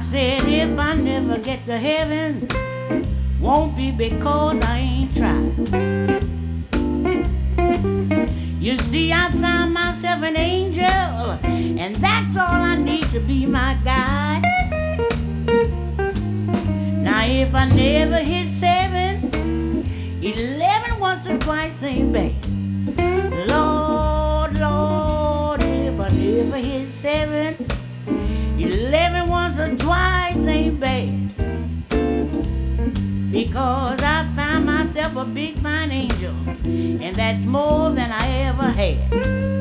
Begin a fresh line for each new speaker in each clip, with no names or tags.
said if I never get to heaven, won't be because I ain't tried. You see, I found myself an angel, and that's all I need to be my guide. Now if I never hit 7, 11 once or twice ain't bad. Lord, Lord, if I never hit 7, 11 once or twice ain't bad. Because I found myself a big fine angel, and that's more than I ever had.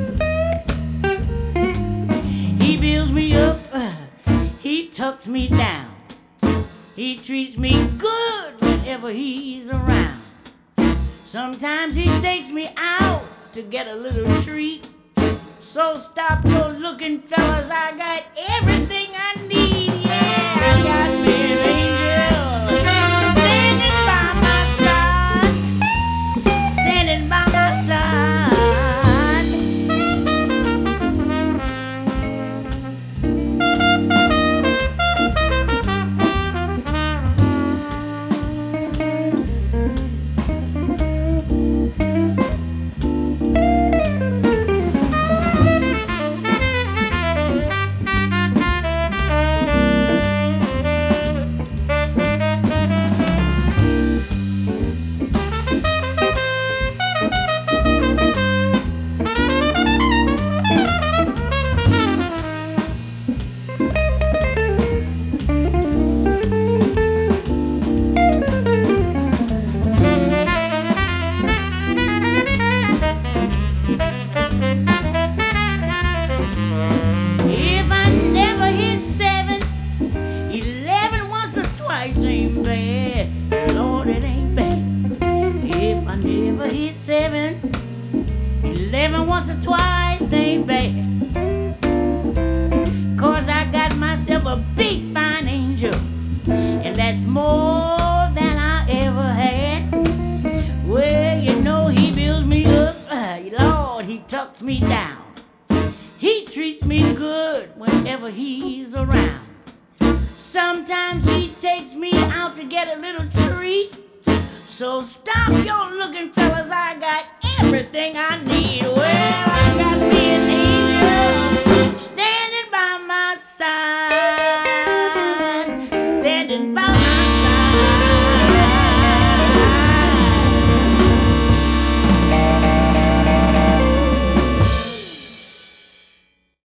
He builds me up, he tucks me down. He treats me good whenever he's around. Sometimes he takes me out to get a little treat. So stop your looking, fellas, I got everything I need. Yeah, I got me an angel standing by my side, standing by my side. Ain't bad, Lord, it ain't bad. If I never hit 7, 11 once or twice ain't bad. Cause I got myself a big fine angel, and that's more than I ever had. Well, you know he builds me up, Lord, he tucks me down. He treats me good whenever he's around. Sometimes he takes me out to get a little treat. So stop your looking, fellas, I got everything I need. Well, I got me